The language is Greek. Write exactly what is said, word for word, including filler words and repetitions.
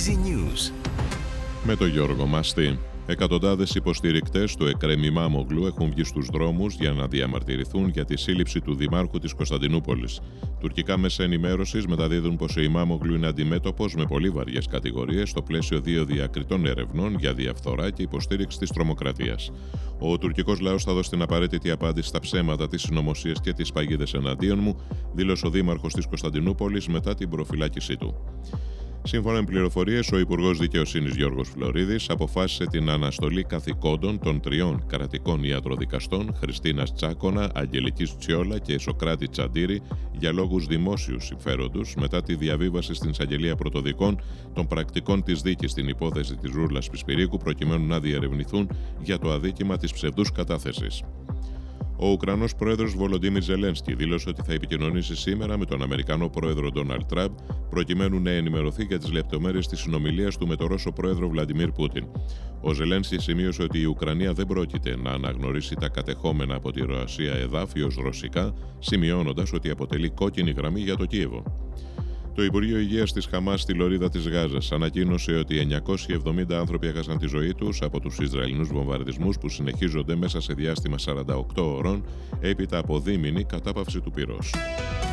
Easy News. Με τον Γιώργο Μαστή. Εκατοντάδες υποστηρικτές του Εκρέμ Ημάμογλου έχουν βγει στους δρόμους για να διαμαρτυρηθούν για τη σύλληψη του Δημάρχου της Κωνσταντινούπολης. Τουρκικά μέσα ενημέρωσης μεταδίδουν πως ο Ημάμογλου είναι αντιμέτωπος με πολύ βαριές κατηγορίες στο πλαίσιο δύο διακριτών ερευνών για διαφθορά και υποστήριξη της τρομοκρατίας. Ο τουρκικός λαός θα δώσει την απαραίτητη απάντηση στα ψέματα, τις συνωμοσίες και τις παγίδες εναντίον μου, δήλωσε ο Δήμαρχος της Κωνσταντινούπολης μετά την προφυλάκησή του. Σύμφωνα με πληροφορίες, ο Υπουργός Δικαιοσύνης Γιώργος Φλωρίδης αποφάσισε την αναστολή καθηκόντων των τριών κρατικών ιατροδικαστών Χριστίνας Τσάκωνα, Αγγελικής Τσιόλα και Σοκράτη Τσαντήρη για λόγους δημόσιου συμφέροντος μετά τη διαβίβαση στην Εισαγγελία Πρωτοδικών των πρακτικών της δίκης στην υπόθεση της Ρούρλας Πισπυρίκου προκειμένου να διερευνηθούν για το αδίκημα της ψευδούς κατάθεσης. Ο Ουκρανός πρόεδρος Βολοντίμιρ Ζελένσκι δήλωσε ότι θα επικοινωνήσει σήμερα με τον Αμερικανό πρόεδρο Ντόναλντ Τραμπ προκειμένου να ενημερωθεί για τις λεπτομέρειες της συνομιλίας του με τον Ρώσο πρόεδρο Βλαντιμίρ Πούτιν. Ο Ζελένσκι σημείωσε ότι η Ουκρανία δεν πρόκειται να αναγνωρίσει τα κατεχόμενα από τη Ρωσία εδάφη ως ρωσικά, σημειώνοντας ότι αποτελεί κόκκινη γραμμή για το Κίεβο. Το Υπουργείο Υγείας της Χαμάς στη Λωρίδα της Γάζας ανακοίνωσε ότι εννιακόσιοι εβδομήντα άνθρωποι έχασαν τη ζωή τους από τους Ισραηλινούς βομβαρδισμούς που συνεχίζονται μέσα σε διάστημα σαράντα οκτώ ωρών έπειτα από δίμηνη κατάπαυση του πυρός.